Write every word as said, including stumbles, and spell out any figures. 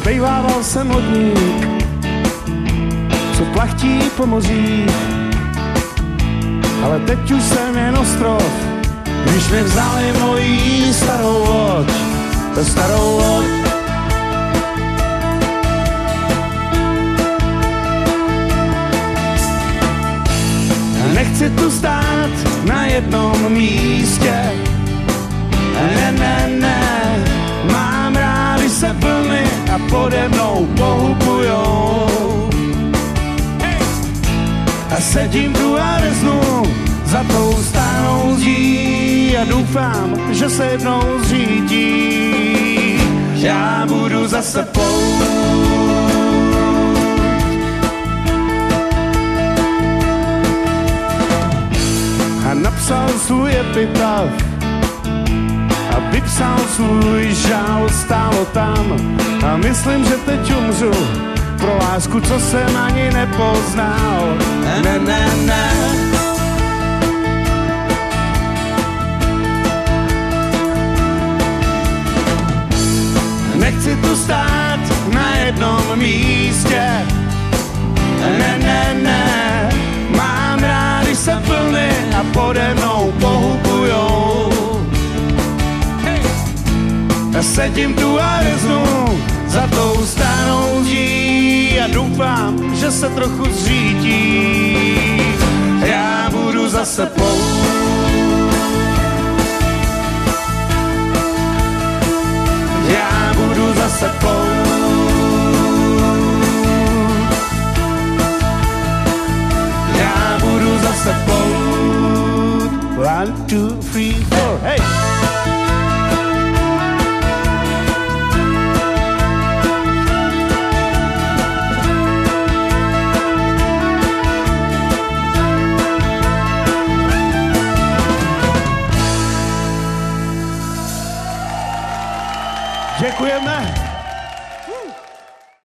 Bejvával jsem lodník, co plachtí po mořích, ale teď už jsem jen ostrov, když mi vzali mojí starou loď, starou loď. Nechci tu stát na jednom místě, ne, ne, ne, mám rád, když se vlny a pode mnou pohupujou. A sedím tu a reznu za tou stánou zdí a doufám, že se jednou zřítí. Já budu zase plout. A napsal svůj epitaf a vypsal svůj žál, stálo tam a myslím, že teď umřu pro lásku, co jsem ani nepoznal. Ne, ne, ne. Nechci tu stát na jednom místě. Ne, ne, ne. Mám rád, když se vlny a pode mnou pohupujou. A sedím tu a reznu za tou stánou zdí a doufám, že se trochu zřítí. Já budu zase plout.